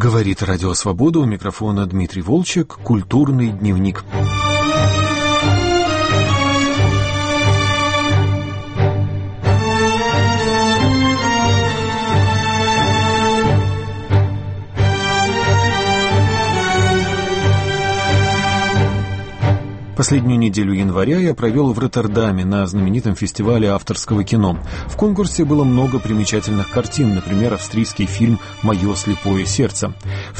Говорит Радио Свобода, у микрофона Дмитрий Волчек, «Культурный дневник». Последнюю неделю января я провел в Роттердаме на знаменитом фестивале авторского кино. В конкурсе было много примечательных картин, например, австрийский фильм «Мое слепое сердце». В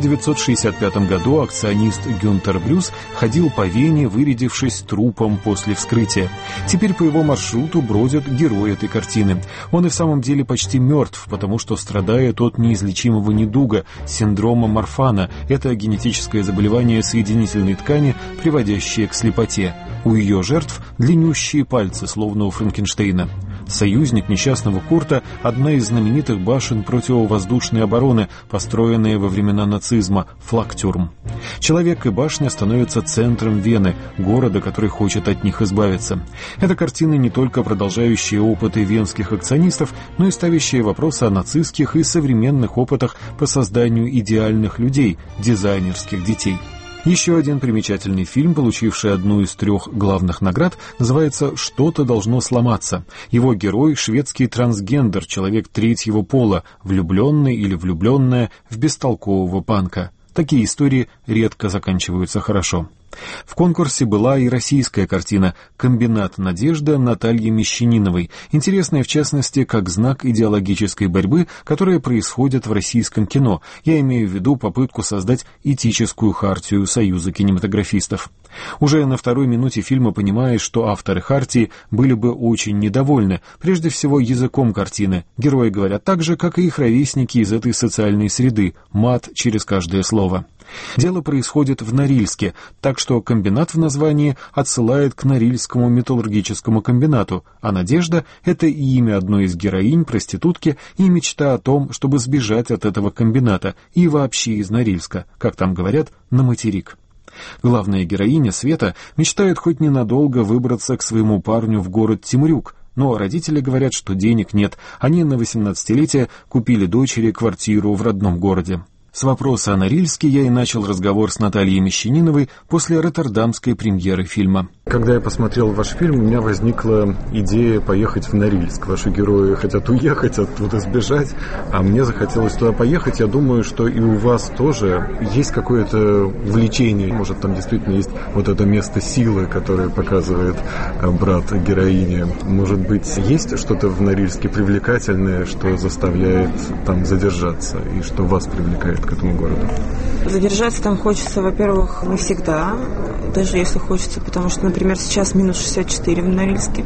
1965 году акционист Гюнтер Брюс ходил по Вене, вырядившись трупом после вскрытия. Теперь по его маршруту бродят герои этой картины. Он и в самом деле почти мертв, потому что страдает от неизлечимого недуга – синдрома Марфана. Это генетическое заболевание соединительной ткани, приводящее к слепоте. У ее жертв длиннющие пальцы, словно у Франкенштейна. Союзник несчастного Курта – одна из знаменитых башен противовоздушной обороны, построенная во времена нацизма – Флактюрм. Человек и башня становятся центром Вены, города, который хочет от них избавиться. Это картины, не только продолжающие опыты венских акционистов, но и ставящие вопросы о нацистских и современных опытах по созданию идеальных людей, дизайнерских детей. Еще один примечательный фильм, получивший одну из 3 главных наград, называется «Что-то должно сломаться». Его герой — шведский трансгендер, человек 3-го пола, влюбленный или влюбленная в бестолкового панка. Такие истории редко заканчиваются хорошо. В конкурсе была и российская картина «Комбинат Надежда» Натальи Мещаниновой, интересная в частности как знак идеологической борьбы, которая происходит в российском кино. Я имею в виду попытку создать этическую хартию Союза кинематографистов. Уже на 2-й минуте фильма понимаешь, что авторы хартии были бы очень недовольны, прежде всего языком картины. Герои говорят так же, как и их ровесники из этой социальной среды, мат через каждое слово. Дело происходит в Норильске, так что комбинат в названии отсылает к Норильскому металлургическому комбинату, а Надежда — это имя одной из героинь, проститутки, и мечта о том, чтобы сбежать от этого комбината и вообще из Норильска, как там говорят, на материк. Главная героиня, Света, мечтает хоть ненадолго выбраться к своему парню в город Темрюк, но родители говорят, что денег нет, они на 18-летие купили дочери квартиру в родном городе. С вопроса о Норильске я и начал разговор с Натальей Мещаниновой после роттердамской премьеры фильма. Когда я посмотрел ваш фильм, у меня возникла идея поехать в Норильск. Ваши герои хотят уехать оттуда, сбежать, а мне захотелось туда поехать. Я думаю, что и у вас тоже есть какое-то влечение. Может, там действительно есть вот это место силы, которое показывает брат героини. Может быть, есть что-то в Норильске привлекательное, что заставляет там задержаться и что вас привлекает к этому городу? Задержаться там хочется, во-первых, не всегда, даже если хочется, потому что, например, сейчас минус 64 в Норильске.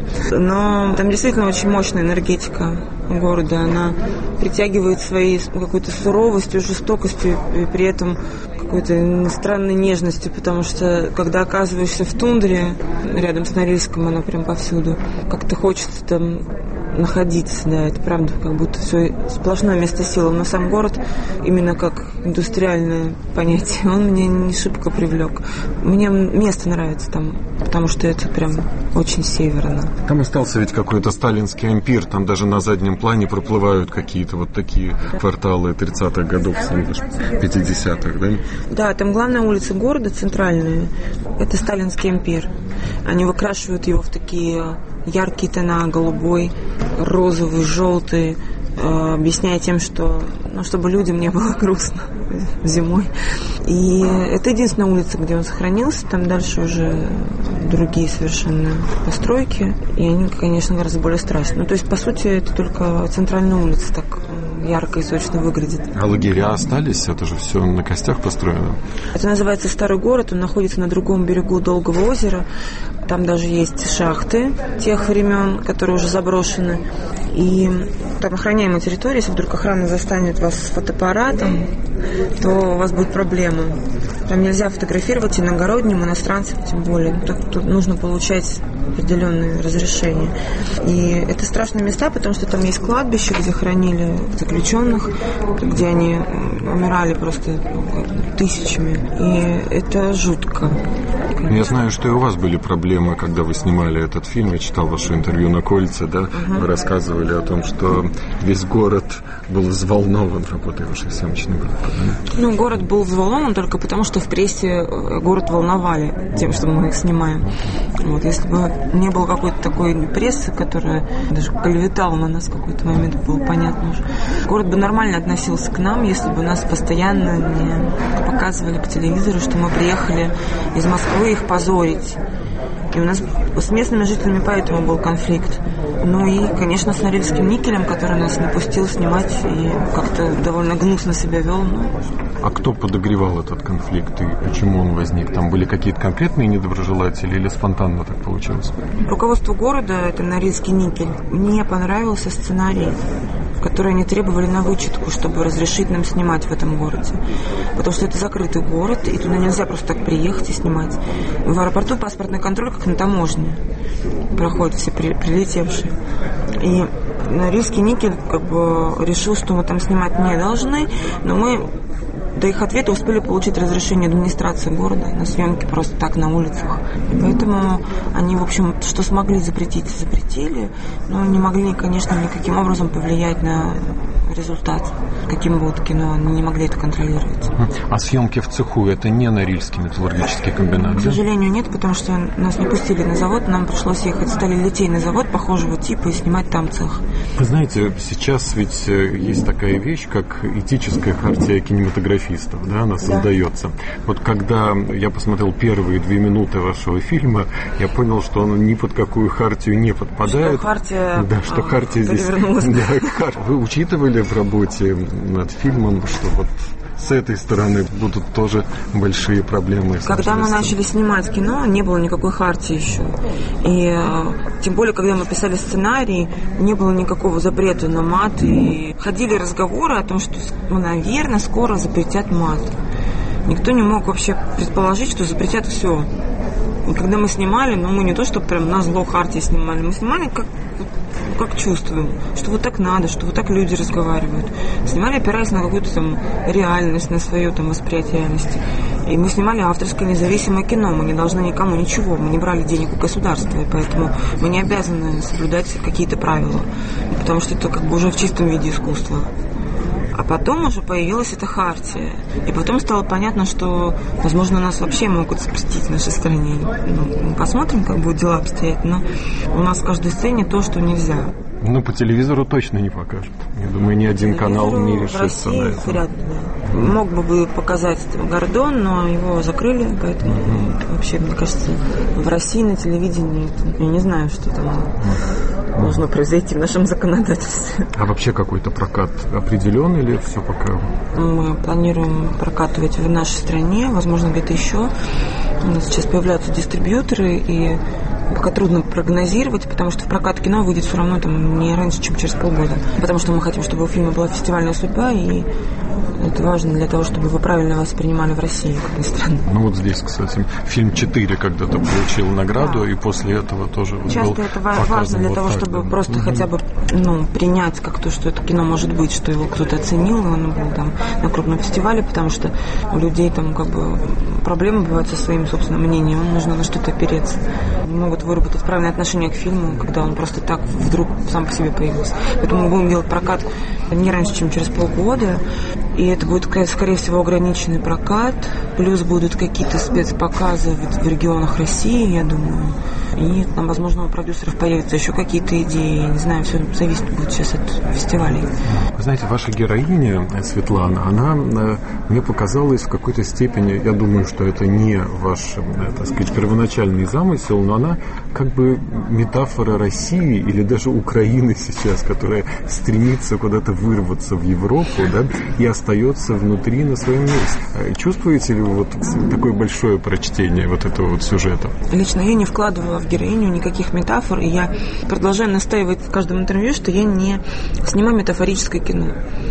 Но там действительно очень мощная энергетика города. Она притягивает своей какой-то суровостью, жестокостью и при этом какой-то странной нежностью, потому что, когда оказываешься в тундре, рядом с Норильском, она прям повсюду, как-то хочется там находиться, да, это правда, как будто все сплошное место силы. Но сам город, именно как индустриальное понятие, он меня не шибко привлек. Мне место нравится там, потому что это прям очень северно. Там остался ведь какой-то сталинский ампир, там даже на заднем плане проплывают какие-то вот такие кварталы 30-х годов, 50-х, да? Да, там главная улица города, центральная, это сталинский ампир. Они выкрашивают его в такие яркие тона, голубой, розовый, желтый, объясняя тем, что, чтобы людям не было грустно зимой. И это единственная улица, где он сохранился. Там дальше уже другие совершенно постройки. И они, конечно, гораздо более страшные. То есть, по сути, это только центральная улица так ярко и сочно выглядит. А лагеря остались? Это же все на костях построено. Это называется Старый город. Он находится на другом берегу Долгого озера. Там даже есть шахты тех времен, которые уже заброшены. И там охраняемая территория. Если вдруг охрана застанет вас с фотоаппаратом, то у вас будет проблема. Там нельзя фотографировать иногородним, иностранцам тем более. Тут нужно получать определенные разрешения. И это страшные места, потому что там есть кладбище, где хоронили заключенных, где они умирали просто тысячами. И это жутко. конечно. Я знаю, что и у вас были проблемы, когда вы снимали этот фильм. Я читал ваше интервью на «Кольце», да? Вы рассказывали о том, что весь город был взволнован работой вашей съемочной группы. Да? Ну, город был взволнован только потому, что в прессе город волновали тем, что мы их снимаем. Вот, если бы не было какой-то такой прессы, которая даже клеветала на нас в какой-то момент, было понятно уже. Город бы нормально относился к нам, если бы нас постоянно не показывали по телевизору, что мы приехали из Москвы их позорить. И у нас с местными жителями поэтому был конфликт. Ну и, конечно, с Норильским никелем, который нас не пустил снимать и как-то довольно гнусно себя вел. А кто подогревал этот конфликт и почему он возник? Там были какие-то конкретные недоброжелатели или спонтанно так получилось? Руководству города, это Норильский никель, не понравился сценарий, которые они требовали на вычетку, чтобы разрешить нам снимать в этом городе. Потому что это закрытый город, и туда нельзя просто так приехать и снимать. В аэропорту паспортный контроль, как на таможне, проходят все прилетевшие. И Норильский никель как бы решил, что мы там снимать не должны, но мы до их ответа успели получить разрешение администрации города на съемки просто так на улицах. И поэтому они, в общем, что смогли запретить, запретили, но не могли, конечно, никаким образом повлиять на результат, каким будет кино, они не могли это контролировать. А съемки в цеху — это не Норильский металлургический комбинат? К сожалению, нет, потому что нас не пустили на завод, нам пришлось ехать в сталелитейный завод похожего типа и снимать там цех. Вы знаете, сейчас ведь есть такая вещь, как этическая хартия кинематографистов, да, она создается. Вот когда я посмотрел первые 2 минуты вашего фильма, я понял, что он ни под какую хартию не подпадает. Что хартия, да, что хартия здесь... Да, вы учитывали в работе над фильмом, что вот с этой стороны будут тоже большие проблемы? Когда мы начали снимать кино, не было никакой хартии еще. И тем более, когда мы писали сценарий, не было никакого запрета на мат. И ходили разговоры о том, что, наверное, скоро запретят мат. Никто не мог вообще предположить, что запретят все. И когда мы снимали, мы не то, что прям назло хартии снимали, мы снимали как чувствуем, что вот так надо, что вот так люди разговаривают. Снимали, опираясь на какую-то там реальность, на свое там восприятие реальности. И мы снимали авторское независимое кино, мы не должны никому ничего, мы не брали денег у государства, и поэтому мы не обязаны соблюдать какие-то правила, потому что это как бы уже в чистом виде искусство. А потом уже появилась эта хартия. И потом стало понятно, что, возможно, нас вообще могут запретить в нашей стране. Мы посмотрим, как будут дела обстоять, но у нас в каждой сцене то, что нельзя. По телевизору точно не покажут. Я думаю, ни один канал не решится на это. Вряд ли. Мог бы показать Гордон, но его закрыли, поэтому вообще, мне кажется, в России на телевидении я не знаю, что там должно произойти в нашем законодательстве. А вообще какой-то прокат определен или все пока? Мы планируем прокатывать в нашей стране, возможно, где-то еще. У нас сейчас появляются дистрибьюторы, и пока трудно прогнозировать, потому что в прокат кино выйдет все равно не раньше, чем через полгода. Потому что мы хотим, чтобы у фильма была фестивальная судьба, и это важно для того, чтобы его правильно воспринимали в России, как ни странно. Вот здесь, кстати, фильм 4 когда-то получил награду, и после этого тоже часто был это важно для того, чтобы просто хотя бы принять как то, что это кино может быть, что его кто-то оценил, и он был там на крупном фестивале, потому что у людей там проблемы бывают со своим собственным мнением, им нужно на что-то опереться. Не могут выработать правильное отношение к фильму, когда он просто так вдруг сам по себе появился. Поэтому мы будем делать прокат не раньше, чем через полгода. И это будет, скорее всего, ограниченный прокат. Плюс будут какие-то спецпоказы в регионах России, я думаю. И там, возможно, у продюсеров появятся еще какие-то идеи. Я не знаю, все зависит будет сейчас от фестивалей. Вы знаете, ваша героиня, Светлана, она мне показалась в какой-то степени, я думаю, что это не ваш, так сказать, первоначальный замысел, но она как бы метафора России или даже Украины сейчас, которая стремится куда-то вырваться в Европу, да, и остается внутри на своем месте. Чувствуете ли вы такое большое прочтение этого сюжета? Лично я не вкладывала в героиню никаких метафор, и я продолжаю настаивать в каждом интервью, что я не снимаю метафорическое кино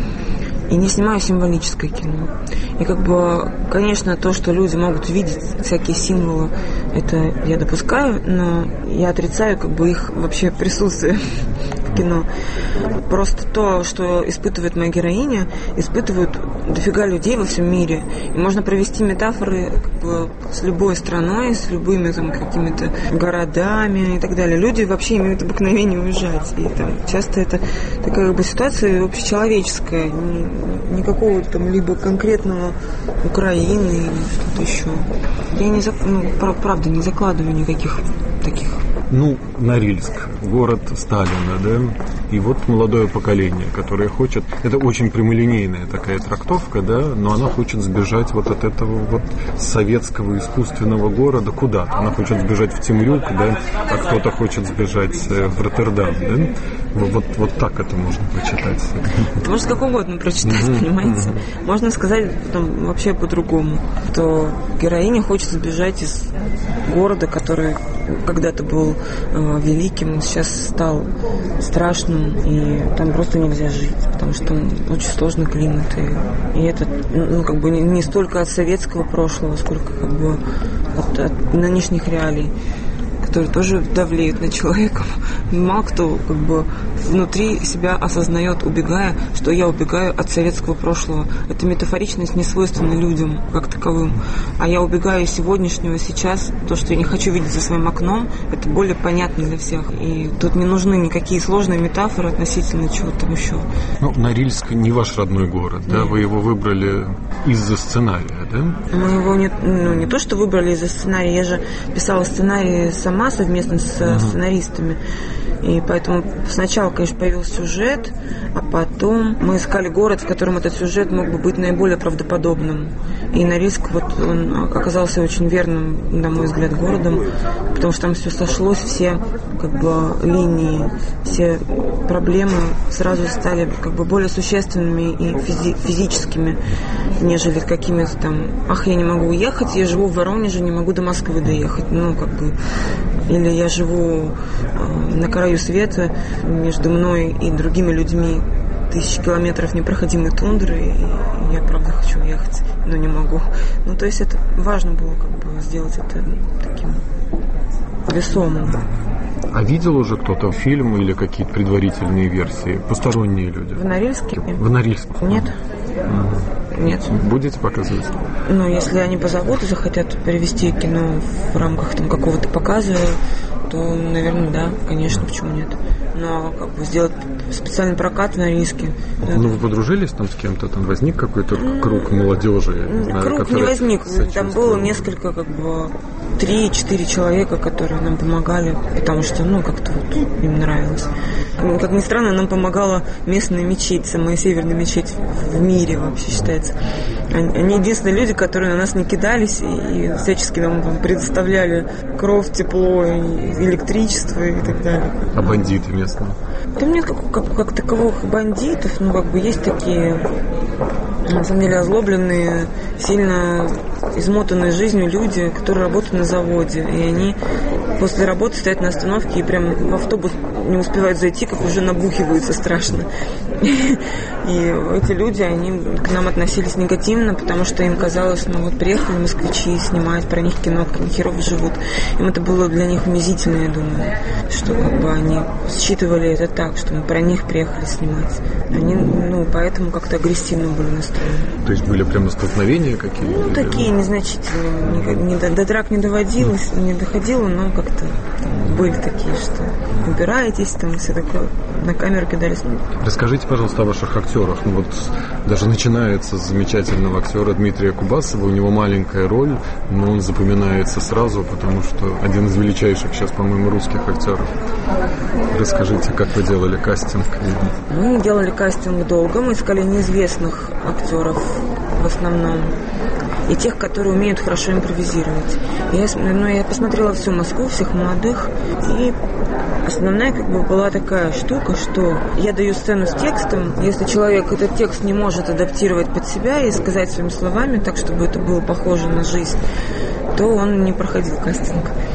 и не снимаю символическое кино. И конечно, то, что люди могут видеть, всякие символы, это я допускаю, но я отрицаю их вообще присутствие в кино. Просто то, что испытывает моя героиня, испытывают дофига людей во всем мире. И можно провести метафоры с любой страной, с любыми там какими-то городами и так далее. Люди вообще имеют обыкновение уезжать. И там часто это такая ситуация общечеловеческая, не какого-то там либо конкретного Украины или что-то еще. Я правда не закладываю никаких таких. Норильск, город Сталина, да, и вот молодое поколение, которое хочет, это очень прямолинейная такая трактовка, да, но она хочет сбежать вот от этого вот советского искусственного города куда-то. Она хочет сбежать в Темрюк, да, а кто-то хочет сбежать в Роттердам, да. Вот так это можно прочитать. Это можно как угодно прочитать, понимаете? Можно сказать там, вообще по-другому, что героиня хочет сбежать из города, который когда-то был великим, сейчас стал страшным, и там просто нельзя жить, потому что там очень сложный климат, и это не столько от советского прошлого, сколько от нынешних реалий, которые тоже давлеют на человека. Мало кто внутри себя осознает, убегая, что я убегаю от советского прошлого. Эта метафоричность не свойственна людям как таковым. А я убегаю из сегодняшнего сейчас. То, что я не хочу видеть за своим окном, это более понятно для всех. И тут не нужны никакие сложные метафоры относительно чего-то там еще. Норильск не ваш родной город, да? Вы его выбрали из-за сценария, да? Мы его не то, что выбрали из-за сценария. Я же писала сценарий сама совместно с сценаристами. И поэтому сначала, конечно, появился сюжет, а потом мы искали город, в котором этот сюжет мог бы быть наиболее правдоподобным. И Норильск, он оказался очень верным, на мой взгляд, городом, потому что там все сошлось, все линии, все проблемы сразу стали более существенными и физическими, нежели какими-то там, я не могу уехать, я живу в Воронеже, не могу до Москвы доехать, или я живу на краю света, между мной и другими людьми 1000 километров непроходимой тундры, и я правда хочу уехать, но не могу. То есть это важно было сделать это таким весомым. А видел уже кто-то фильм или какие-то предварительные версии? Посторонние люди? В Норильске? В Норильске? Нет. Нет. Будете показывать? Если они позовут и захотят перевести кино в рамках какого-то показа, то, наверное, да, конечно, почему нет. Но сделать специальный прокат в Норильске. Да. Вы подружились там с кем-то? Там возник какой-то круг молодежи? Я не знаю, круг не возник. Там было несколько 3-4 человека, которые нам помогали, потому что, как-то им нравилось. Как ни странно, нам помогала местная мечеть, самая северная мечеть в мире вообще считается. Они единственные люди, которые на нас не кидались и всячески нам предоставляли кров, тепло, электричество и так далее. А бандиты местные? Там нет как таковых бандитов, есть такие, на самом деле, озлобленные, сильно измотанные жизнью люди, которые работают на заводе, и они после работы стоят на остановке и прям в автобус не успевают зайти, как уже набухиваются страшно. И эти люди, они к нам относились негативно, потому что им казалось, приехали москвичи снимать про них кино, как они херово живут. Им это было для них унизительно, я думаю, что они считывали это так, что мы про них приехали снимать. Они, поэтому как-то агрессивно были настроены. То есть были прямо столкновения какие-то? Такие незначительные. До драк не доводилось, не доходило, но как-то были такие, что убираетесь, там все такое, на камеру кидались. Расскажите, пожалуйста, о ваших актерах. Даже начинается с замечательного актера Дмитрия Кубасова. У него маленькая роль, но он запоминается сразу, потому что один из величайших сейчас, по-моему, русских актеров. Расскажите, как вы делали кастинг? Мы делали кастинг долго, мы искали неизвестных актеров в основном. И тех, которые умеют хорошо импровизировать. Я посмотрела всю Москву, всех молодых, и основная была такая штука, что я даю сцену с текстом, если человек этот текст не может адаптировать под себя и сказать своими словами так, чтобы это было похоже на жизнь, то он не проходил кастинг.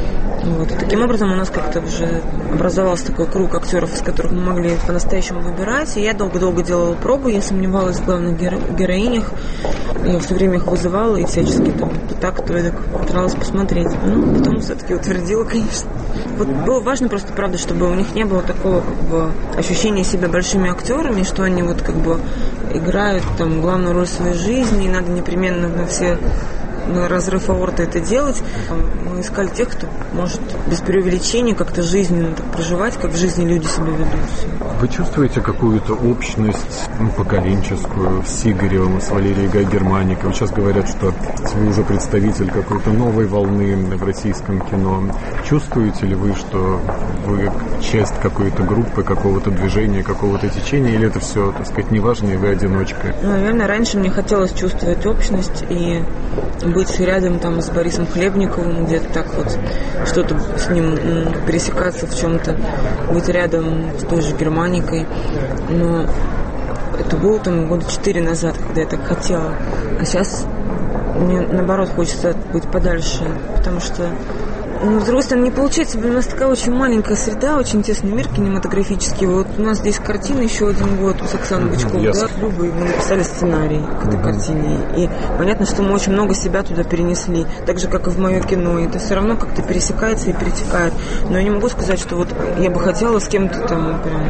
Вот. И таким образом у нас как-то уже образовался такой круг актеров, из которых мы могли по-настоящему выбирать. И я долго-долго делала пробы, я сомневалась в главных героинях. Я все время их вызывала и всячески там то так старалась посмотреть. Ну, потом все-таки утвердила, конечно. Вот было важно просто, правда, чтобы у них не было такого ощущения себя большими актерами, что они играют там главную роль в своей жизни, и надо непременно на разрыв аорты это делать. Мы искали тех, кто может без преувеличения как-то жизненно так проживать, как в жизни люди себя ведут. Вы чувствуете какую-то общность поколенческую с Игоревым, с Валерией Гай-Германикой? Сейчас говорят, что вы уже представитель какой-то новой волны в российском кино. Чувствуете ли вы, что вы часть какой-то группы, какого-то движения, какого-то течения, или это все, так сказать, неважно, и вы одиночка? Наверное, раньше мне хотелось чувствовать общность и быть рядом там с Борисом Хлебниковым, где-то так вот что-то с ним пересекаться в чем-то, быть рядом с той же Германикой. Но это было там года 4 назад, когда я так хотела. А сейчас мне, наоборот, хочется быть подальше, потому что с другой стороны, не получается, у нас такая очень маленькая среда, очень тесный мир кинематографический. Вот у нас здесь картина еще 1 год с Оксаной Бычковой, да, с Любой. Мы написали сценарий к этой картине. И понятно, что мы очень много себя туда перенесли, так же, как и в мое кино. И это все равно как-то пересекается и перетекает. Но я не могу сказать, что вот я бы хотела с кем-то там прям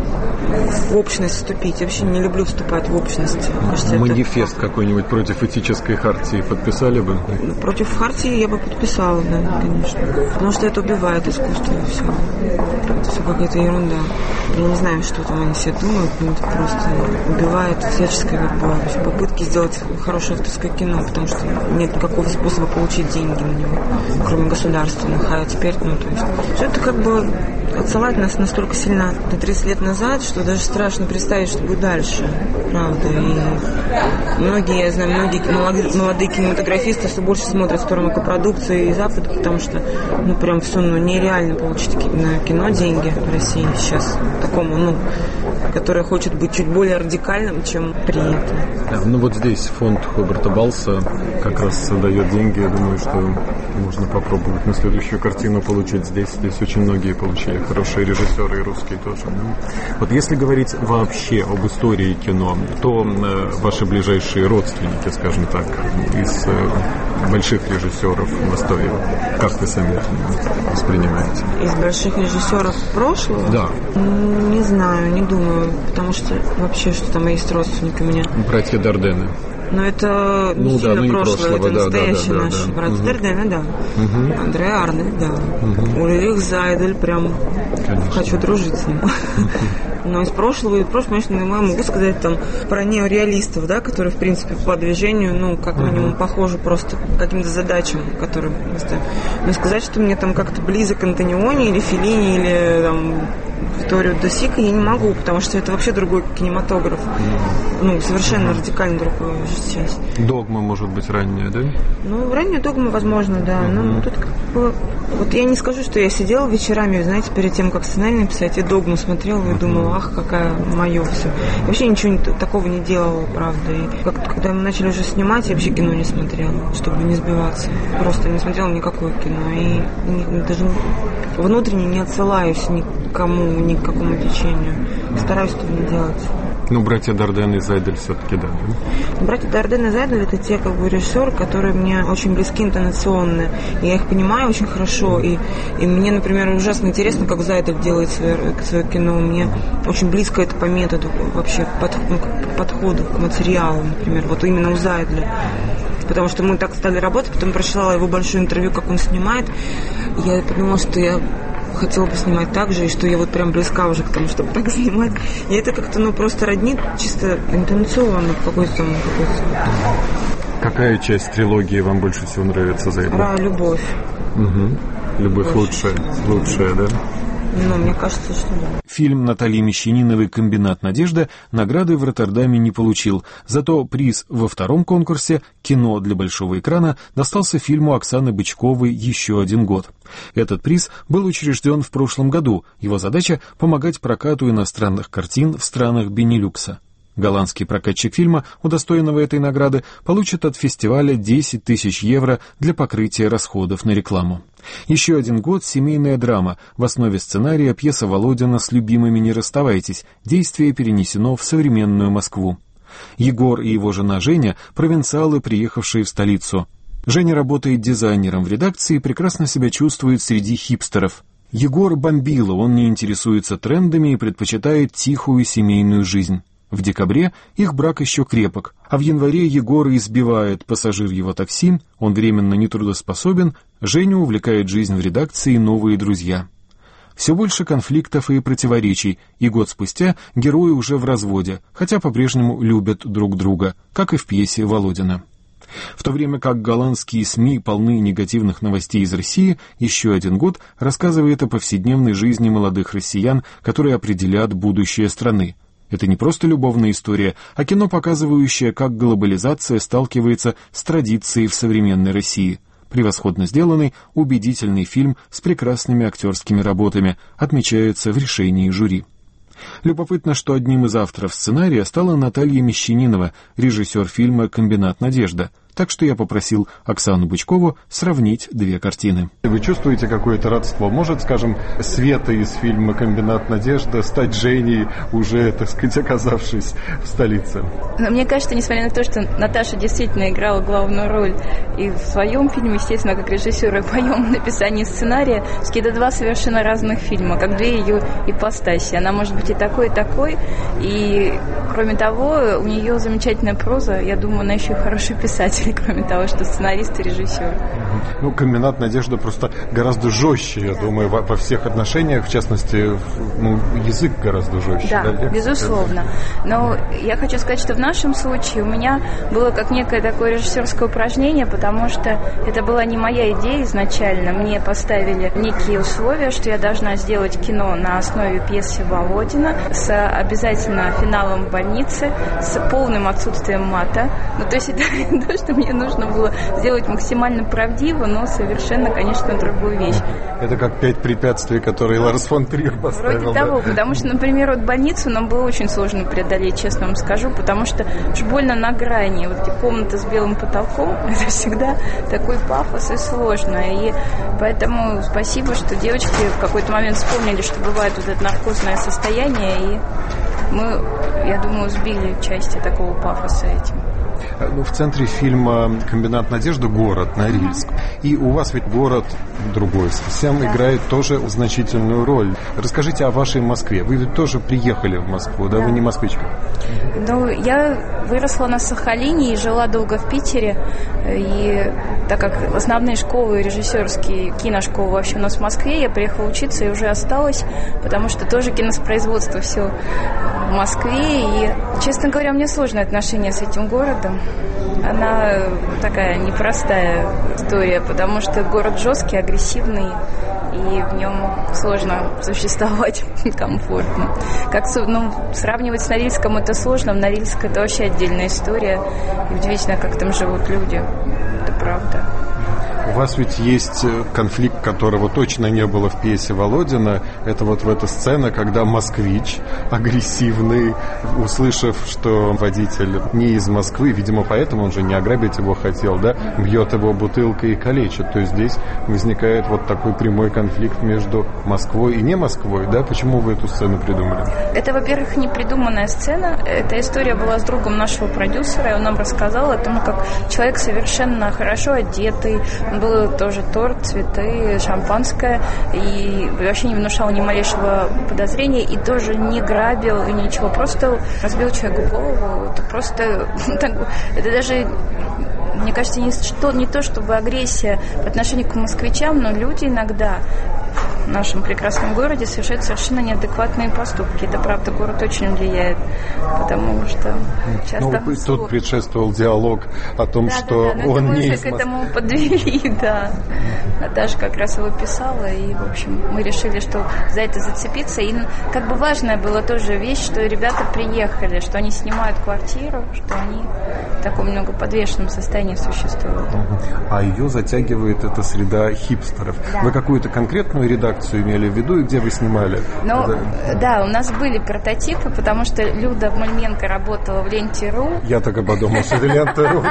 в общность вступить. Я вообще не люблю вступать в общность. Кажется, манифест какой-нибудь против этической хартии подписали бы? Против хартии я бы подписала, да, конечно. Потому что это убивает искусство и все. Это все какая-то ерунда. Я не знаю, что там они все думают, но это просто убивает всяческое попытки сделать хорошее авторское кино, потому что нет никакого способа получить деньги на него, кроме государственных. А теперь, то есть, все это отсылает нас настолько сильно на 30 лет назад, что даже страшно представить, что будет дальше. Правда. И многие молодые кинематографисты все больше смотрят в сторону копродукции и Запада, потому что прям все нереально получить на кино деньги в России сейчас. Такому, который хочет быть чуть более радикальным, чем при этом. Да, вот здесь фонд Хобарта Балса как раз дает деньги. Я думаю, что можно попробовать на следующую картину получить здесь. Здесь очень многие получили, хорошие режиссеры и русские тоже. Вот если говорить вообще об истории кино, то ваши ближайшие родственники, скажем так, из больших режиссеров Востока, как вы сами это воспринимаете? Из больших режиссеров прошлого? Да. Не знаю, не думаю, потому что вообще, что там есть родственники у меня. Братья Дардены. Но это не сильно прошлое, это настоящие наши братья Дардены, да. Андреа Арнольд, да. Ульрих Зайдель, прям конечно. Хочу дружить с ним. Но из прошлого, конечно, я могу сказать там про неореалистов, да, которые, в принципе, по движению, как минимум, похожи просто к каким-то задачам, которые мы ставим. Но сказать, что мне там как-то близок Антониони или Феллини или там Виторио де Сика я не могу, потому что это вообще другой кинематограф. Совершенно радикально другой уже сейчас. Догма, может быть, ранняя, да? Ранняя Догма, возможно, да. Но тут вот я не скажу, что я сидела вечерами, знаете, перед тем, как сценарий написать, и Догму смотрела и думала, какая мое все. Я вообще ничего такого не делала, правда. И когда мы начали уже снимать, я вообще кино не смотрела, чтобы не сбиваться. Просто не смотрела никакое кино. И даже внутренне не отсылаюсь никому, ни к какому течению. Стараюсь этого не делать. Братья Дарден и Зайдель все-таки, да? Братья Дарден и Зайдель — это те режиссеры, которые мне очень близки интонационно. Я их понимаю очень хорошо. И мне, например, ужасно интересно, как Зайдель делает свое кино. Мне очень близко это по методу, вообще по подходу к материалу, например. Вот именно у Зайделя. Потому что мы так стали работать, потом прочитала его большое интервью, как он снимает. Я подумала, что я хотела бы снимать так же, и что я вот прям близка уже к тому, чтобы так снимать. И это как-то, просто роднит чисто интонационно какой-то. Какая часть трилогии вам больше всего нравится, Зайдель? Любовь. Любовь лучшая, да? Мне кажется, что да. Фильм Натальи Мещаниновой «Комбинат Надежда» награды в Роттердаме не получил. Зато приз во втором конкурсе «Кино для большого экрана» достался фильму Оксаны Бычковой «Еще 1 год». Этот приз был учрежден в прошлом году. Его задача — помогать прокату иностранных картин в странах Бенилюкса. Голландский прокатчик фильма, удостоенного этой награды, получит от фестиваля 10 тысяч евро для покрытия расходов на рекламу. Еще один год — семейная драма. В основе сценария пьеса Володина «С любимыми не расставайтесь». Действие перенесено в современную Москву. Егор и его жена Женя — провинциалы, приехавшие в столицу. Женя работает дизайнером в редакции и прекрасно себя чувствует среди хипстеров. Егор бомбила, он не интересуется трендами и предпочитает тихую семейную жизнь. В декабре их брак еще крепок, а в январе Егора избивает пассажир его такси, он временно нетрудоспособен, Женю увлекает жизнь в редакции и новые друзья. Все больше конфликтов и противоречий, и год спустя герои уже в разводе, хотя по-прежнему любят друг друга, как и в пьесе Володина. В то время как голландские СМИ полны негативных новостей из России, еще один год рассказывает о повседневной жизни молодых россиян, которые определят будущее страны. Это не просто любовная история, а кино, показывающее, как глобализация сталкивается с традицией в современной России. Превосходно сделанный, убедительный фильм с прекрасными актерскими работами, отмечается в решении жюри. Любопытно, что одним из авторов сценария стала Наталья Мещанинова, режиссер фильма «Комбинат Надежда». Так что я попросил Оксану Бычкову сравнить две картины. Вы чувствуете какое-то родство? Может, скажем, Света из фильма «Комбинат Надежда» стать Женей, уже, так сказать, оказавшись в столице? Но мне кажется, несмотря на то, что Наташа действительно играла главную роль и в своем фильме, естественно, как режиссер, и в моем написании сценария, это два совершенно разных фильма, как две ее ипостаси. Она может быть и такой, и, кроме того, у нее замечательная проза. Я думаю, она еще и хороший писатель, кроме того, что сценарист и режиссер. Ну, «Комбинат Надежда» просто гораздо жестче, я думаю, во всех отношениях, в частности, язык гораздо жестче. Да, безусловно. Но я хочу сказать, что в нашем случае у меня было как некое такое режиссерское упражнение, потому что это была не моя идея изначально. Мне поставили некие условия, что я должна сделать кино на основе пьесы Володина с обязательно финалом в больнице, с полным отсутствием мата. Ну, то есть это то, что мне нужно было сделать максимально правдиво, но совершенно, конечно, другую вещь. Это как 5 препятствий, которые Ларс фон Триер поставил. Вроде того, потому что, например, вот больницу нам было очень сложно преодолеть, честно вам скажу, потому что уж больно на грани. Вот эти комнаты с белым потолком, это всегда такой пафос и сложно. И поэтому спасибо, что девочки в какой-то момент вспомнили, что бывает вот это наркозное состояние, и мы, я думаю, сбили части такого пафоса этим. Ну, в центре фильма «Комбинат Надежды» город Норильск. И у вас ведь город другой совсем, играет тоже значительную роль. Расскажите о вашей Москве. Вы ведь тоже приехали в Москву, да? Вы не москвичка? Ну, я выросла на Сахалине и жила долго в Питере. И так как основные школы режиссерские, киношколы вообще у нас в Москве, я приехала учиться и уже осталась, потому что тоже кинопроизводство все в Москве. И, честно говоря, мне сложное отношение с этим городом. Она такая непростая история, потому что город жесткий, агрессивный, и в нем сложно существовать комфортно. Сравнивать с Норильском это сложно, в Норильск это вообще отдельная история, и удивительно, как там живут люди, это правда. У вас ведь есть конфликт, которого точно не было в пьесе Володина. Это вот в эта сцена, когда москвич агрессивный, услышав, что водитель не из Москвы, видимо, поэтому он же не ограбить его хотел, да, бьет его бутылкой и калечит. То есть здесь возникает вот такой прямой конфликт между Москвой и не Москвой, да? Почему вы эту сцену придумали? Это, во-первых, не придуманная сцена. Эта история была с другом нашего продюсера, и он нам рассказал о том, как человек совершенно хорошо одетый, был тоже торт, цветы, шампанское, и вообще не внушал ни малейшего подозрения, и тоже не грабил, и ничего, просто разбил человеку голову. Это просто, это даже, мне кажется, не то, чтобы агрессия по отношению к москвичам, но люди иногда в нашем прекрасном городе совершают совершенно неадекватные поступки. Это правда, город очень влияет, потому что часто... Тут предшествовал диалог о том, что он не из Москвы. К этому подвели, да. Наташа как раз его писала, и, в общем, мы решили, что за это зацепиться. И как бы важная была тоже вещь, что ребята приехали, что они снимают квартиру, что они в таком немного подвешенном состоянии существуют. А ее затягивает эта среда хипстеров. Да. Вы какую-то конкретную редакцию продукцию имели в виду и где вы снимали? Ну, да, у нас были прототипы, потому что Люда Мальменко работала в Ленте.ру. Я так и подумал, что это Лента.ру,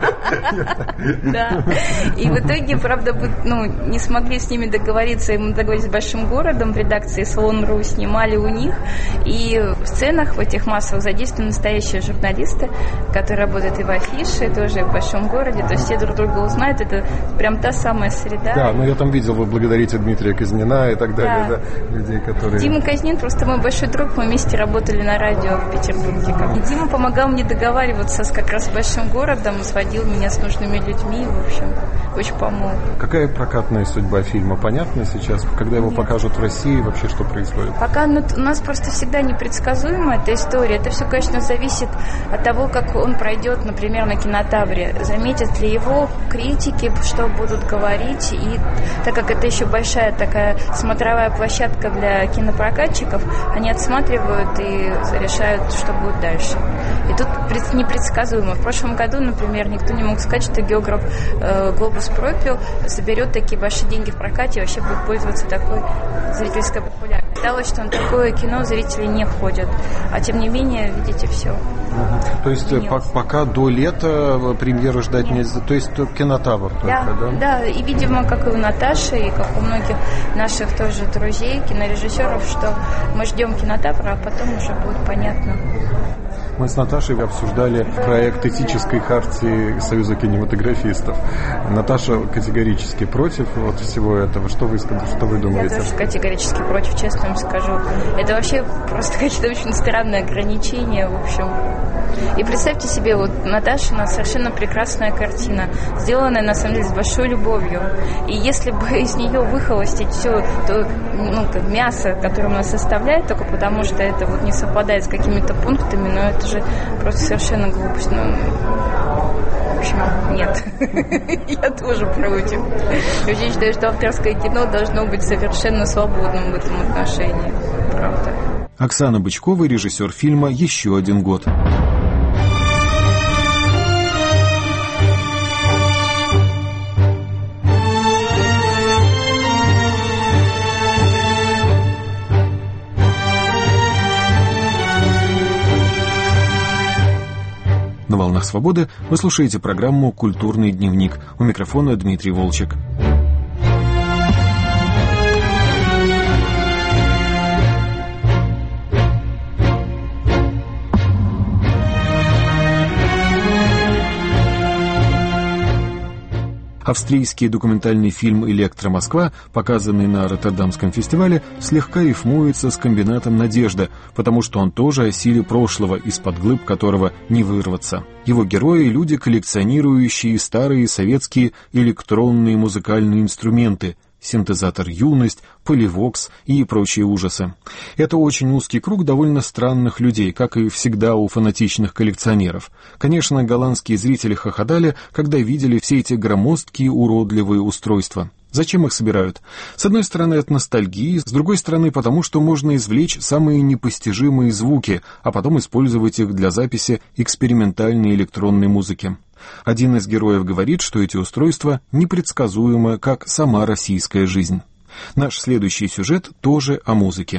да. И в итоге, правда, не смогли с ними договориться, и мы договорились с Большим городом, в редакции Салон.ру снимали у них, и в сценах в этих массовых задействованы настоящие журналисты, которые работают и в Афише, и тоже в Большом городе, то есть все друг друга узнают, это прям та самая среда. Да, но я там видел, вы благодарите Дмитрия Казнина и так далее, да, людей, которые... Дима Казнин просто мой большой друг, мы вместе работали на радио в Петербурге. И Дима помогал мне договариваться как раз с Большим городом, сводил меня с нужными людьми, в общем, очень помог. Какая прокатная судьба фильма? Понятно сейчас? Когда его покажут в России, вообще что происходит? Пока у нас просто всегда непредсказуема эта история. Это все, конечно, зависит от того, как он пройдет, например, на Кинотавре. Заметят ли его критики, что будут говорить. И так как это еще большая такая смотровая площадка для кинопрокатчиков, они отсматривают и решают, что будет дальше. И тут непредсказуемо. В прошлом году, например, никто не мог сказать, что географ «Глобус пропил» соберет такие большие деньги в прокате и вообще будет пользоваться такой зрительской популярностью. Казалось, что на такое кино зрители не ходят. А тем не менее, видите, все. То есть пока до лета премьеру ждать нельзя? То есть Кинотавр только, да? Да, и, видимо, как и у Наташи, и как у многих наших тоже друзей, кинорежиссеров, что мы ждем Кинотавра, а потом уже будет понятно. Мы с Наташей обсуждали проект этической хартии Союза кинематографистов. Наташа категорически против всего этого. Что вы думаете? Я тоже категорически против, честно вам скажу. Это вообще просто какие-то очень странные ограничения, в общем. И представьте себе, Наташа, у нас совершенно прекрасная картина, сделанная, на самом деле, с большой любовью. И если бы из нее выхолостить все то, мясо, которое у нас составляет, только потому что это не совпадает с какими-то пунктами, но это же просто совершенно глупость. В общем, нет. Я тоже против. Я считаю, что авторское кино должно быть совершенно свободным в этом отношении. Правда. Оксана Бычкова, режиссер фильма «Еще один год». На «Волнах свободы» вы слушаете программу «Культурный дневник». У микрофона Дмитрий Волчек. Австрийский документальный фильм «Электро-Москва», показанный на Роттердамском фестивале, слегка рифмуется с комбинатом «Надежда», потому что он тоже о силе прошлого, из-под глыб которого не вырваться. Его герои — люди, коллекционирующие старые советские электронные музыкальные инструменты, синтезатор «Юность», «Поливокс» и прочие ужасы. Это очень узкий круг довольно странных людей, как и всегда у фанатичных коллекционеров. Конечно, голландские зрители хохотали, когда видели все эти громоздкие, уродливые устройства. Зачем их собирают? С одной стороны, от ностальгии, с другой стороны, потому что можно извлечь самые непостижимые звуки, а потом использовать их для записи экспериментальной электронной музыки. Один из героев говорит, что эти устройства непредсказуемы, как сама российская жизнь. Наш следующий сюжет тоже о музыке.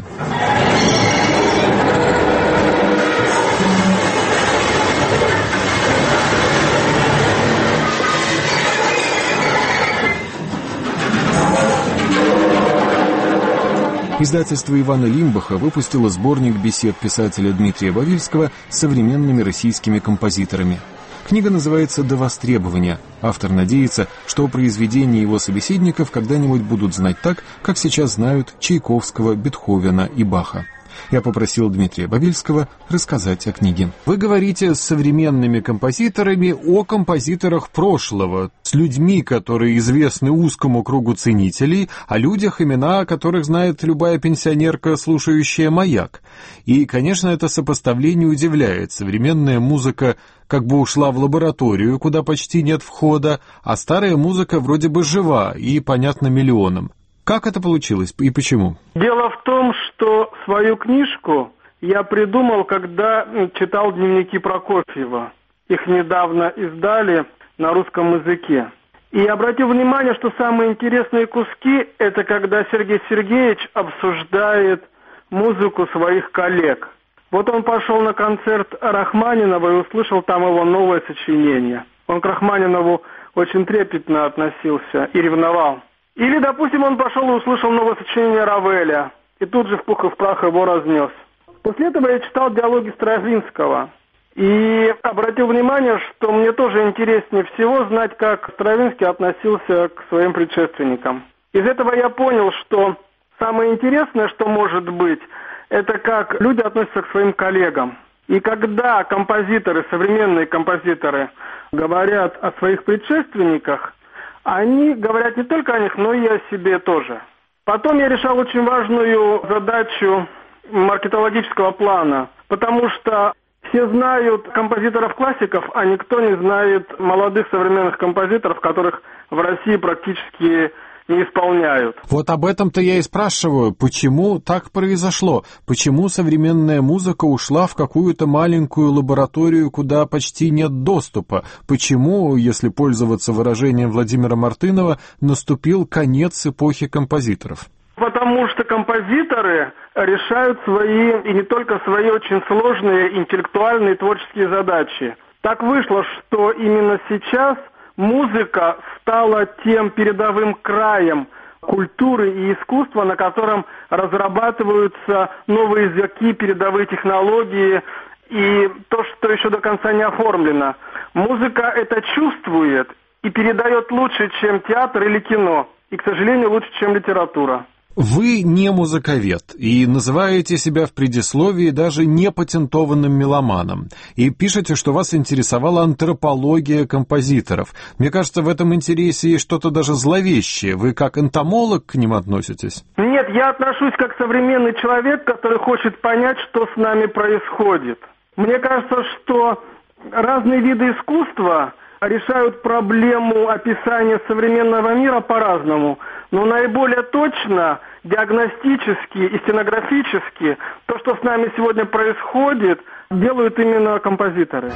Издательство Ивана Лимбаха выпустило сборник бесед писателя Дмитрия Бавильского с современными российскими композиторами. Книга называется «До востребования». Автор надеется, что произведения его собеседников когда-нибудь будут знать так, как сейчас знают Чайковского, Бетховена и Баха. Я попросил Дмитрия Бавильского рассказать о книге. Вы говорите с современными композиторами о композиторах прошлого, с людьми, которые известны узкому кругу ценителей, о людях, имена которых знает любая пенсионерка, слушающая «Маяк». И, конечно, это сопоставление удивляет. Современная музыка как бы ушла в лабораторию, куда почти нет входа, а старая музыка вроде бы жива и понятна миллионам. Как это получилось и почему? Дело в том, что свою книжку я придумал, когда читал дневники Прокофьева. Их недавно издали на русском языке. И обратил внимание, что самые интересные куски – это когда Сергей Сергеевич обсуждает музыку своих коллег. Вот он пошел на концерт Рахманинова и услышал там его новое сочинение. Он к Рахманинову очень трепетно относился и ревновал. Или, допустим, он пошел и услышал новое сочинение Равеля, и тут же в пух и в прах его разнес. После этого я читал диалоги Стравинского. И обратил внимание, что мне тоже интереснее всего знать, как Стравинский относился к своим предшественникам. Из этого я понял, что самое интересное, что может быть, это как люди относятся к своим коллегам. И когда композиторы, современные композиторы, говорят о своих предшественниках, они говорят не только о них, но и о себе тоже. Потом я решал очень важную задачу маркетологического плана, потому что все знают композиторов-классиков, а никто не знает молодых современных композиторов, которых в России практически не исполняют. Вот об этом-то я и спрашиваю, почему так произошло? Почему современная музыка ушла в какую-то маленькую лабораторию, куда почти нет доступа? Почему, если пользоваться выражением Владимира Мартынова, наступил конец эпохи композиторов? Потому что композиторы решают свои, и не только свои, очень сложные интеллектуальные и творческие задачи. Так вышло, что именно сейчас музыка стала тем передовым краем культуры и искусства, на котором разрабатываются новые языки, передовые технологии и то, что еще до конца не оформлено. Музыка это чувствует и передает лучше, чем театр или кино, и, к сожалению, лучше, чем литература. Вы не музыковед и называете себя в предисловии даже непатентованным меломаном. И пишете, что вас интересовала антропология композиторов. Мне кажется, в этом интересе есть что-то даже зловещее. Вы как энтомолог к ним относитесь? Нет, я отношусь как современный человек, который хочет понять, что с нами происходит. Мне кажется, что разные виды искусства решают проблему описания современного мира по-разному. Но наиболее точно, диагностически и стенографически то, что с нами сегодня происходит, делают именно композиторы.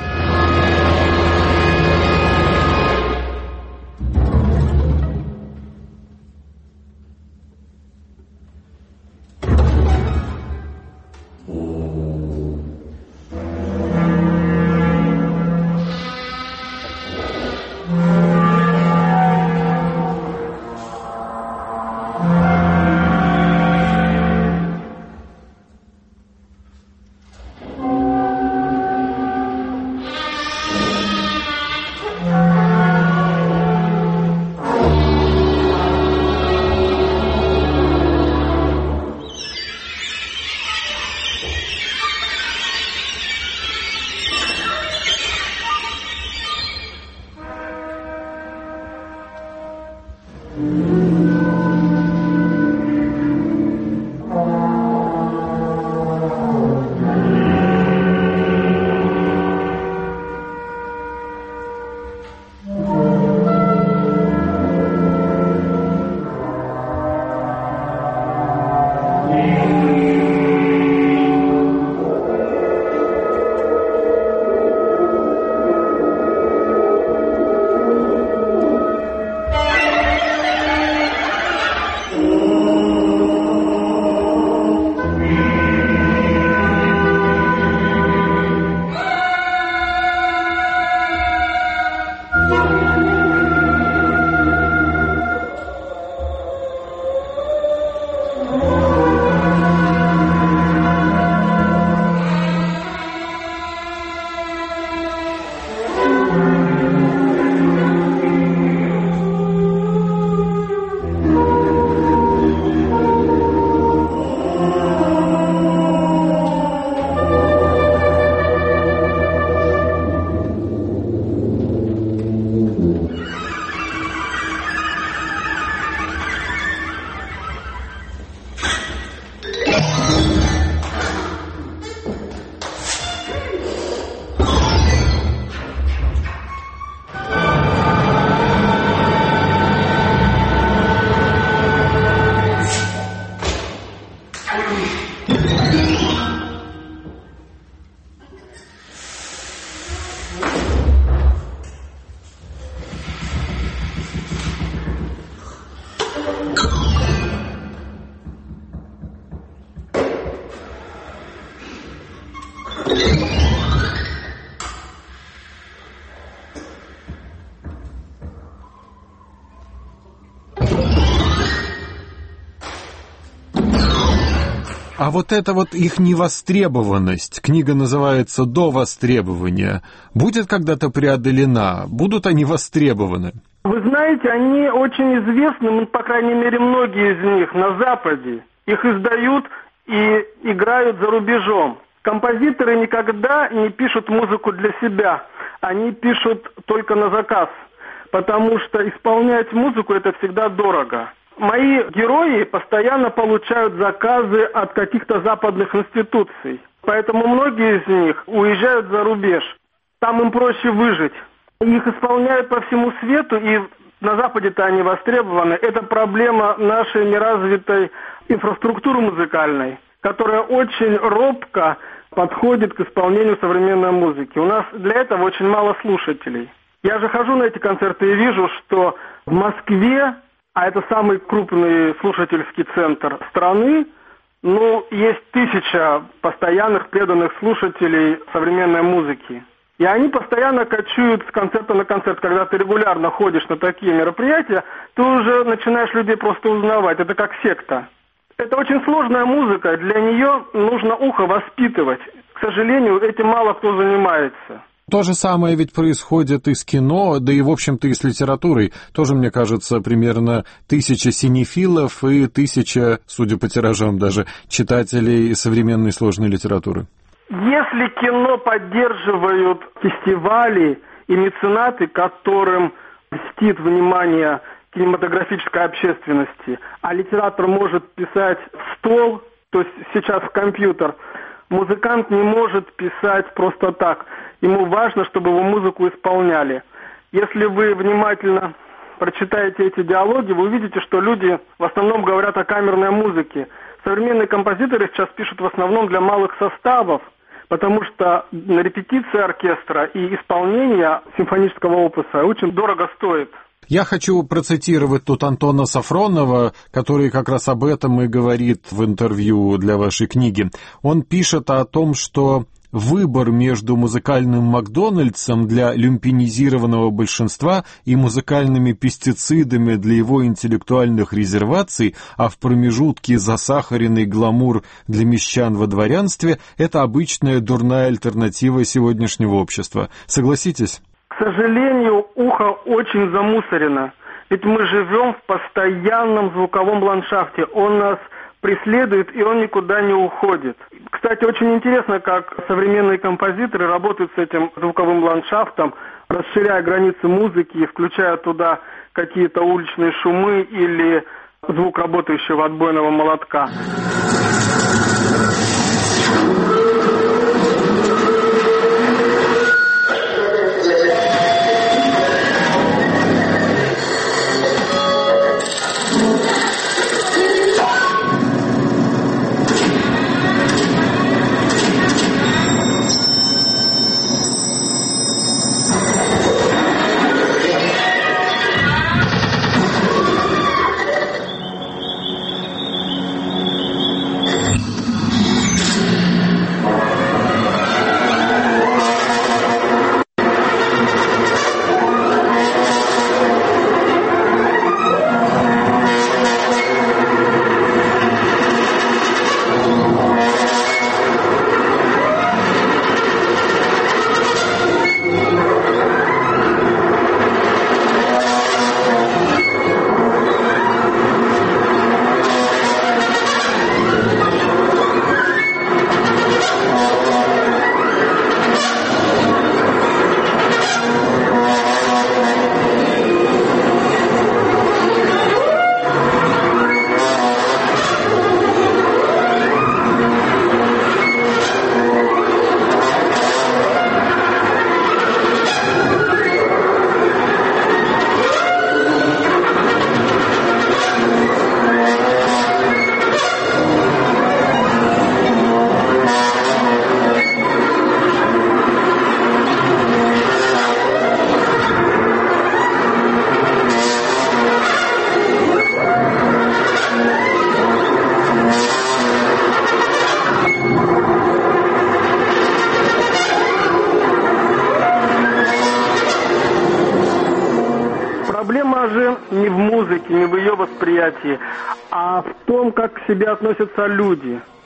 А вот эта вот их невостребованность, книга называется «До востребования», будет когда-то преодолена? Будут они востребованы? Вы знаете, они очень известны, по крайней мере, многие из них на Западе. Их издают и играют за рубежом. Композиторы никогда не пишут музыку для себя, они пишут только на заказ, потому что исполнять музыку это всегда дорого. Мои герои постоянно получают заказы от каких-то западных институций, поэтому многие из них уезжают за рубеж. Там им проще выжить. Их исполняют по всему свету, и на Западе-то они востребованы. Это проблема нашей неразвитой инфраструктуры музыкальной, которая очень робко подходит к исполнению современной музыки. У нас для этого очень мало слушателей. Я же хожу на эти концерты и вижу, что в Москве, а это самый крупный слушательский центр страны, есть 1000 постоянных преданных слушателей современной музыки. И они постоянно кочуют с концерта на концерт. Когда ты регулярно ходишь на такие мероприятия, ты уже начинаешь людей просто узнавать. Это как секта. Это очень сложная музыка, для нее нужно ухо воспитывать. К сожалению, этим мало кто занимается. То же самое ведь происходит и с кино, да и, в общем-то, и с литературой. Тоже, мне кажется, примерно 1000 синефилов и 1000, судя по тиражам даже, читателей современной сложной литературы. Если кино поддерживают фестивали и меценаты, которым льстит внимание кинематографической общественности, а литератор может писать в стол, то есть сейчас в компьютер, музыкант не может писать просто так. Ему важно, чтобы его музыку исполняли. Если вы внимательно прочитаете эти диалоги, вы увидите, что люди в основном говорят о камерной музыке. Современные композиторы сейчас пишут в основном для малых составов, потому что репетиция оркестра и исполнение симфонического опуса очень дорого стоит. Я хочу процитировать тут Антона Сафронова, который как раз об этом и говорит в интервью для вашей книги. Он пишет о том, что выбор между музыкальным Макдональдсом для люмпинизированного большинства и музыкальными пестицидами для его интеллектуальных резерваций, а в промежутке засахаренный гламур для мещан во дворянстве – это обычная дурная альтернатива сегодняшнего общества. Согласитесь? К сожалению, ухо очень замусорено. Ведь мы живем в постоянном звуковом ландшафте. Он нас преследует, и он никуда не уходит. Кстати, очень интересно, как современные композиторы работают с этим звуковым ландшафтом, расширяя границы музыки, включая туда какие-то уличные шумы или звук работающего отбойного молотка. Проблема же не в музыке, не в ее восприятии, а в том, как к себе относятся люди.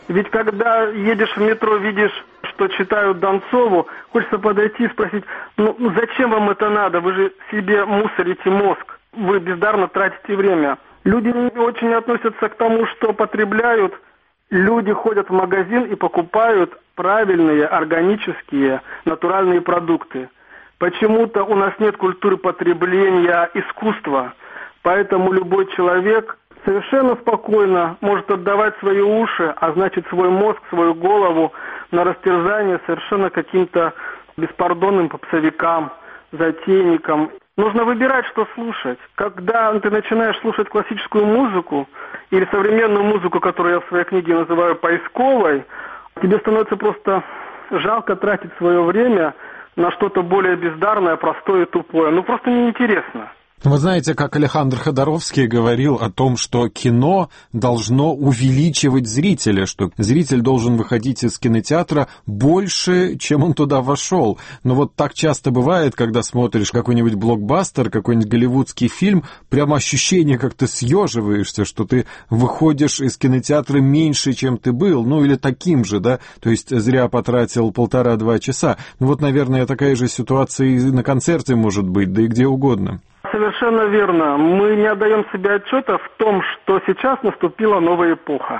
Ведь когда едешь в метро, видишь, что читают Донцову, хочется подойти и спросить, ну зачем вам это надо? Вы же себе мусорите мозг, вы бездарно тратите время. Люди не очень относятся к тому, что потребляют. Люди ходят в магазин и покупают правильные, органические, натуральные продукты. Почему-то у нас нет культуры потребления искусства, поэтому любой человек совершенно спокойно может отдавать свои уши, а значит свой мозг, свою голову на растерзание совершенно каким-то беспардонным попсовикам, затейникам. Нужно выбирать, что слушать. Когда ты начинаешь слушать классическую музыку или современную музыку, которую я в своей книге называю поисковой, тебе становится просто жалко тратить свое время на что-то более бездарное, простое и тупое. Ну, просто неинтересно. Вы знаете, как Александр Ходоровский говорил о том, что кино должно увеличивать зрителя, что зритель должен выходить из кинотеатра больше, чем он туда вошел. Но вот так часто бывает, когда смотришь какой-нибудь блокбастер, какой-нибудь голливудский фильм, прямо ощущение, как ты съеживаешься, что ты выходишь из кинотеатра меньше, чем ты был, ну или таким же, да, то есть зря потратил 1,5-2 часа. Ну вот, наверное, такая же ситуация и на концерте может быть, да и где угодно. Совершенно верно. Мы не отдаем себе отчета в том, что сейчас наступила новая эпоха.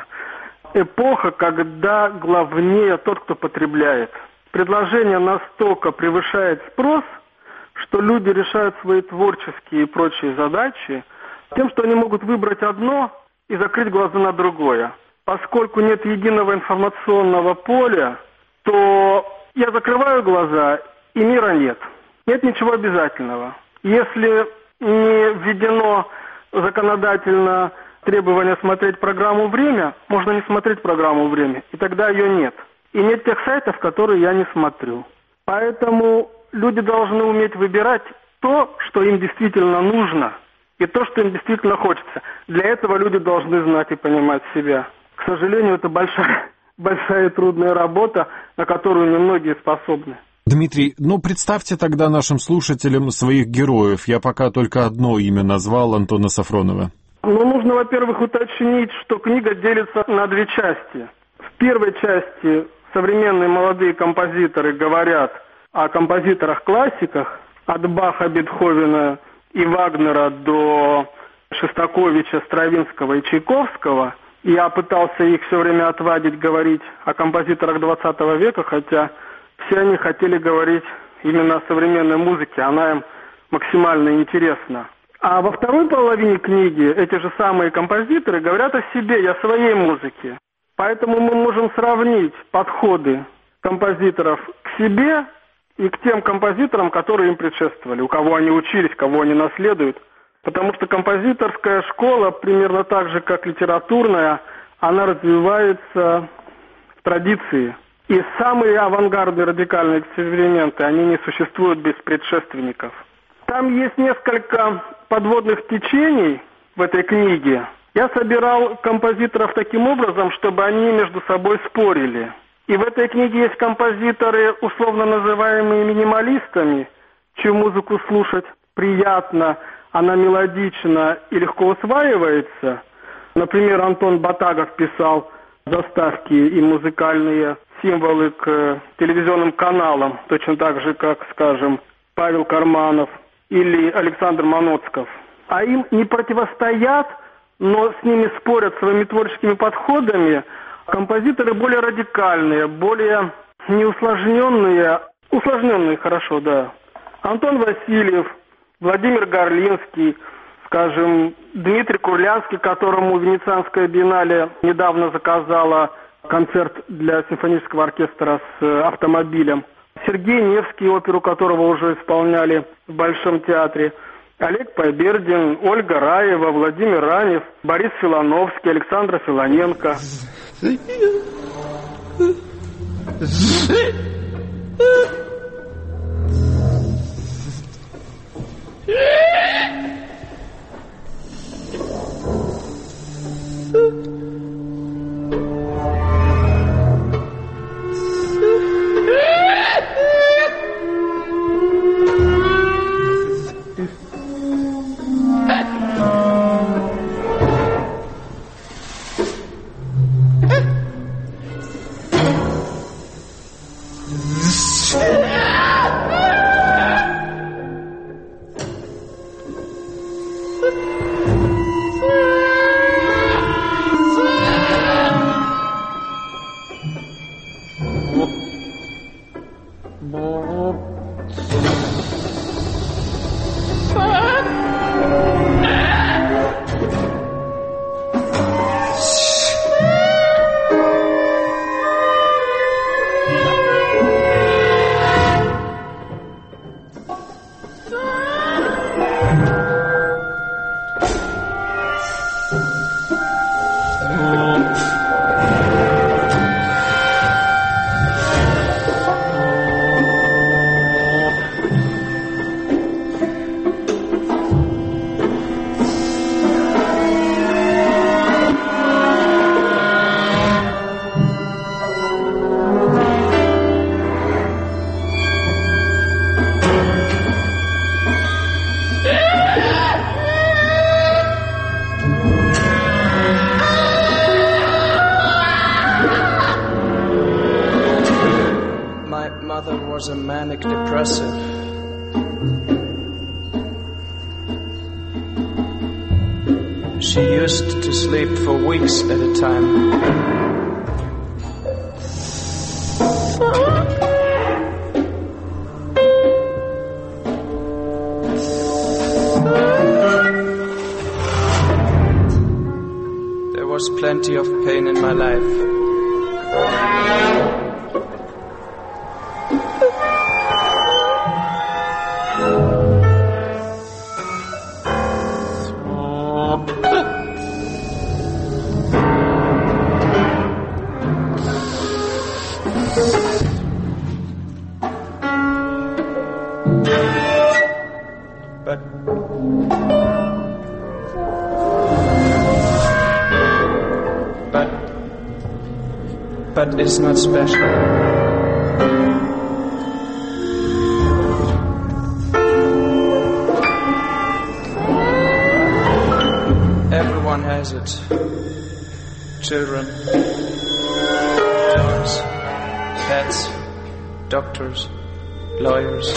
Эпоха, когда главнее тот, кто потребляет. Предложение настолько превышает спрос, что люди решают свои творческие и прочие задачи тем, что они могут выбрать одно и закрыть глаза на другое. Поскольку нет единого информационного поля, то я закрываю глаза, и мира нет. Нет ничего обязательного. Если не введено законодательно требование смотреть программу «Время», можно не смотреть программу «Время», и тогда ее нет. И нет тех сайтов, которые я не смотрю. Поэтому люди должны уметь выбирать то, что им действительно нужно, и то, что им действительно хочется. Для этого люди должны знать и понимать себя. К сожалению, это большая и трудная работа, на которую немногие способны. Дмитрий, ну представьте тогда нашим слушателям своих героев. Я пока только одно имя назвал, Антона Сафронова. Ну, нужно, во-первых, уточнить, что книга делится на две части. В первой части современные молодые композиторы говорят о композиторах-классиках, от Баха, Бетховена и Вагнера до Шостаковича, Стравинского и Чайковского. Я пытался их все время отвадить, говорить о композиторах 20 века, хотя все они хотели говорить именно о современной музыке, она им максимально интересна. А во второй половине книги эти же самые композиторы говорят о себе и о своей музыке. Поэтому мы можем сравнить подходы композиторов к себе и к тем композиторам, которые им предшествовали, у кого они учились, кого они наследуют. Потому что композиторская школа, примерно так же, как литературная, она развивается в традиции. И самые авангардные радикальные эксперименты, они не существуют без предшественников. Там есть несколько подводных течений в этой книге. Я собирал композиторов таким образом, чтобы они между собой спорили. И в этой книге есть композиторы, условно называемые минималистами, чью музыку слушать приятно, она мелодична и легко усваивается. Например, Антон Батагов писал заставки и музыкальные символы к телевизионным каналам, точно так же, как, скажем, Павел Карманов или Александр Маноцков. А им не противостоят, но с ними спорят своими творческими подходами композиторы более радикальные, более неусложненные, усложненные, хорошо, да. Антон Васильев, Владимир Горлинский, скажем, Дмитрий Курлянский, которому Венецианская биеннале недавно заказала концерт для симфонического оркестра с автомобилем. Сергей Невский, оперу которого уже исполняли в Большом театре. Олег Побердин, Ольга Раева, Владимир Ранев, Борис Филоновский, Александра Филоненко. Was a manic depressive. She used to sleep for weeks at a time. There was plenty of pain in my life. But it's not special. Everyone has it. Children, dogs, pets, doctors, lawyers.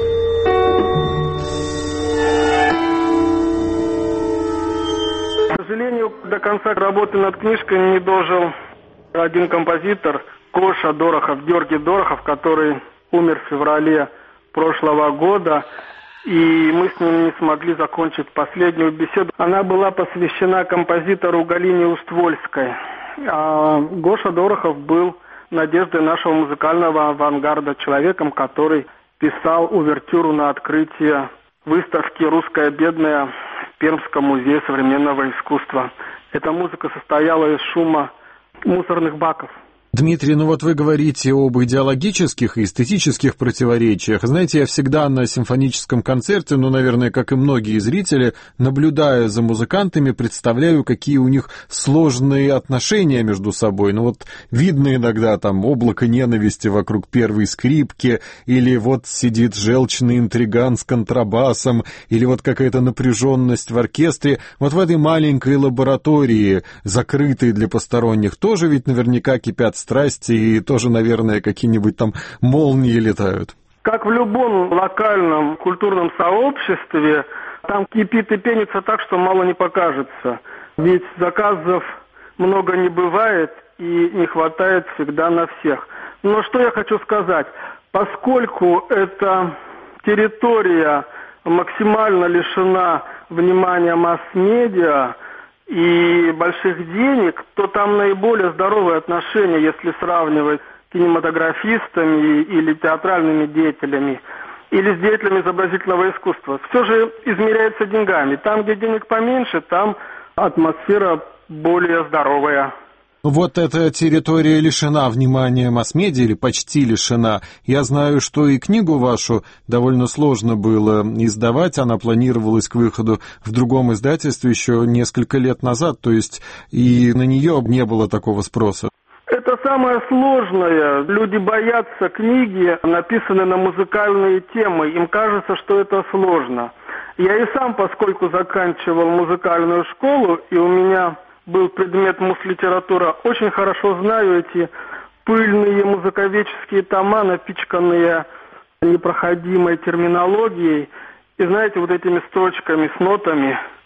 К сожалению, до конца работы над книжкой не дожил один композитор, Гоша Дорохов, Георгий Дорохов, который умер в феврале прошлого года, и мы с ним не смогли закончить последнюю беседу. Она была посвящена композитору Галине Уствольской. А Гоша Дорохов был надеждой нашего музыкального авангарда, человеком, который писал увертюру на открытие выставки «Русская бедная» в Пермском музее современного искусства. Эта музыка состояла из шума мусорных баков. Дмитрий, ну вот вы говорите об идеологических и эстетических противоречиях. Знаете, я всегда на симфоническом концерте, ну, наверное, как и многие зрители, наблюдая за музыкантами, представляю, какие у них сложные отношения между собой. Ну вот видно иногда там облако ненависти вокруг первой скрипки, или вот сидит желчный интриган с контрабасом, или вот какая-то напряженность в оркестре. Вот в этой маленькой лаборатории, закрытой для посторонних, тоже ведь наверняка кипят страсти и тоже, наверное, какие-нибудь там молнии летают. Как в любом локальном культурном сообществе, там кипит и пенится так, что мало не покажется. Ведь заказов много не бывает и не хватает всегда на всех. Но что я хочу сказать? Поскольку эта территория максимально лишена внимания масс-медиа и больших денег, то там наиболее здоровые отношения, если сравнивать с кинематографистами или театральными деятелями, или с деятелями изобразительного искусства. Все же измеряется деньгами. Там, где денег поменьше, там атмосфера более здоровая. Вот эта территория лишена внимания масс-медиа, или почти лишена. Я знаю, что и книгу вашу довольно сложно было издавать, она планировалась к выходу в другом издательстве еще несколько лет назад, то есть и на нее не было такого спроса. Это самое сложное. Люди боятся книги, написанные на музыкальные темы. Им кажется, что это сложно. Я и сам, поскольку заканчивал музыкальную школу, и у меня был предмет муз-литература, очень хорошо знаю эти пыльные музыковедческие тома, напичканные непроходимой терминологией. И знаете, вот этими строчками с нотами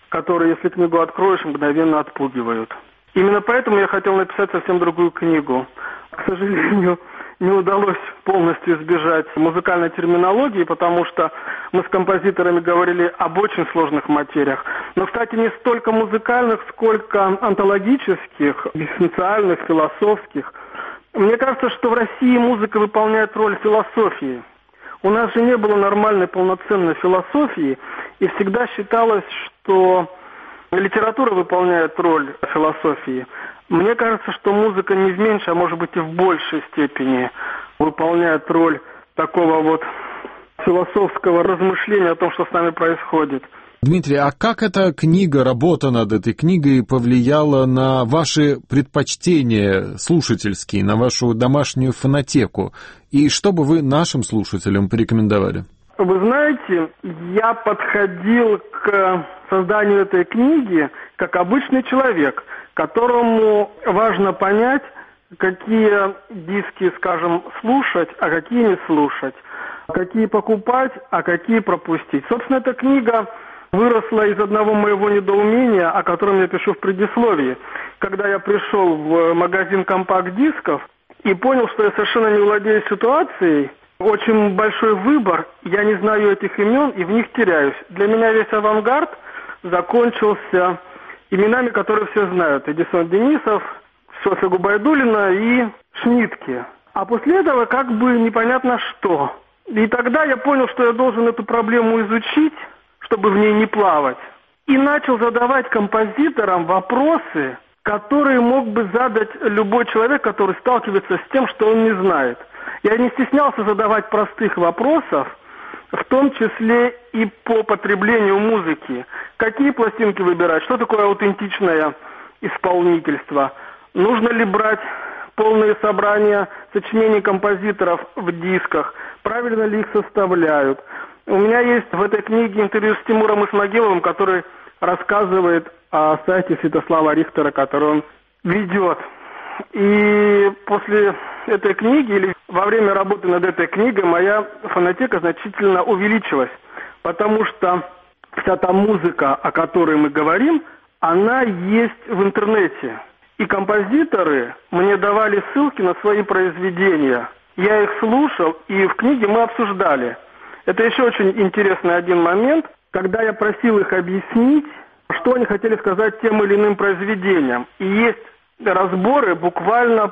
которые, если книгу откроешь, мгновенно отпугивают. Именно поэтому я хотел написать совсем другую книгу. К сожалению, не удалось полностью избежать музыкальной терминологии, потому что мы с композиторами говорили об очень сложных материях. Но, кстати, не столько музыкальных, сколько онтологических, экзистенциальных, философских. Мне кажется, что в России музыка выполняет роль философии. У нас же не было нормальной полноценной философии, и всегда считалось, что литература выполняет роль философии. Мне кажется, что музыка не в меньшей, а может быть и в большей степени выполняет роль такого вот философского размышления о том, что с нами происходит. Дмитрий, а как эта книга, работа над этой книгой повлияла на ваши предпочтения слушательские, на вашу домашнюю фонотеку? И что бы вы нашим слушателям порекомендовали? Вы знаете, я подходил к созданию этой книги как обычный человек, которому важно понять, какие диски, скажем, слушать, а какие не слушать, какие покупать, а какие пропустить. Собственно, эта книга выросла из одного моего недоумения, о котором я пишу в предисловии. Когда я пришел в магазин компакт-дисков и понял, что я совершенно не владею ситуацией, очень большой выбор, я не знаю этих имен и в них теряюсь. Для меня весь авангард закончился именами, которые все знают. Эдисон Денисов, Софья Губайдуллина и Шнитке. А после этого как бы непонятно что. И тогда я понял, что я должен эту проблему изучить, чтобы в ней не плавать. И начал задавать композиторам вопросы, которые мог бы задать любой человек, который сталкивается с тем, что он не знает. Я не стеснялся задавать простых вопросов, в том числе и по потреблению музыки. Какие пластинки выбирать, что такое аутентичное исполнительство, нужно ли брать полные собрания сочинений композиторов в дисках, правильно ли их составляют. У меня есть в этой книге интервью с Тимуром Исмагиловым, который рассказывает о сайте Святослава Рихтера, который он ведет. И после этой книги, или во время работы над этой книгой, моя фонотека значительно увеличилась, потому что вся та музыка, о которой мы говорим, она есть в интернете. И композиторы мне давали ссылки на свои произведения. Я их слушал, и в книге мы обсуждали. Это еще очень интересный один момент, когда я просил их объяснить, что они хотели сказать тем или иным произведениям. И есть разборы буквально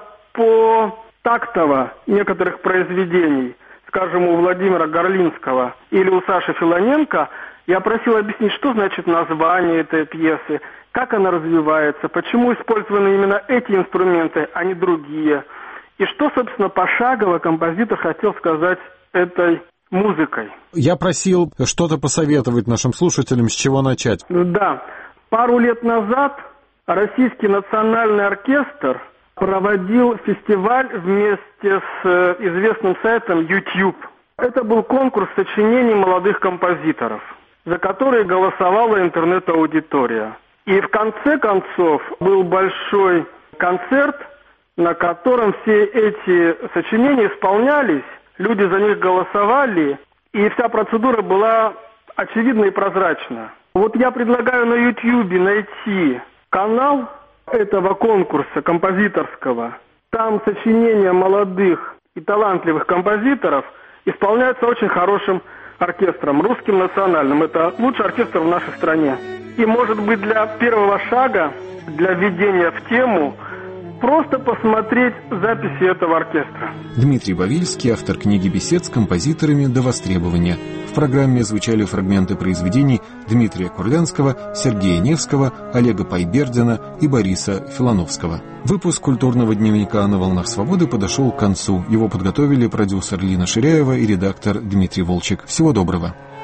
по тактово некоторых произведений. Скажем, у Владимира Горлинского или у Саши Филоненко. Я просил объяснить, что значит название этой пьесы, как она развивается, почему использованы именно эти инструменты, а не другие. И что, собственно, пошагово композитор хотел сказать этой музыкой. Я просил что-то посоветовать нашим слушателям, с чего начать. Да. Пару лет назад Российский национальный оркестр проводил фестиваль вместе с известным сайтом YouTube. Это был конкурс сочинений молодых композиторов, за которые голосовала интернет-аудитория. И в конце концов был большой концерт, на котором все эти сочинения исполнялись, люди за них голосовали, и вся процедура была очевидна и прозрачна. Вот я предлагаю на YouTube найти канал этого конкурса композиторского. Там сочинения молодых и талантливых композиторов исполняются очень хорошим оркестром, русским национальным. Это лучший оркестр в нашей стране. И, может быть, для первого шага, для введения в тему, просто посмотреть записи этого оркестра. Дмитрий Вавильский, автор книги «Бесед с композиторами до востребования». В программе звучали фрагменты произведений Дмитрия Курлянского, Сергея Невского, Олега Пайбердина и Бориса Филоновского. Выпуск «Культурного дневника» на «Волнах Свободы» подошел к концу. Его подготовили продюсер Лина Ширяева и редактор Дмитрий Волчек. Всего доброго.